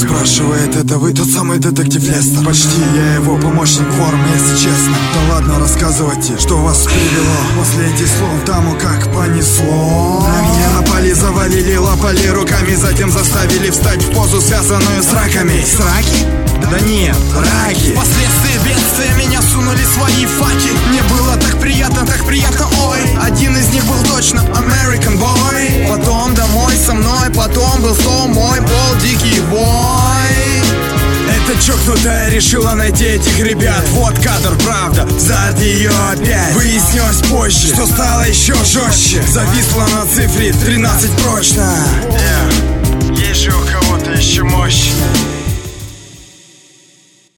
спрашивает, это вы тот самый детектив Лестер? Почти, я его помощник в форме, если честно. Да ладно, рассказывайте, что вас привело. После этих слов даму как понесло. На меня напали, завалили, лапали руками, затем заставили встать в позу, связанную с раками. Сраки? Да нет, раки. Впоследствии бедствия меня сунули свои факи. Мне было так приятно, ой. Один из них был точно American Boy. Потом домой со мной, потом был стол мой, Пол Дикий Бой. Эта чокнутая решила найти этих ребят. Вот кадр, правда, сзади ее опять. Выяснилось позже, что стало еще жестче. Зависла на цифре 13 прочно. Есть жук.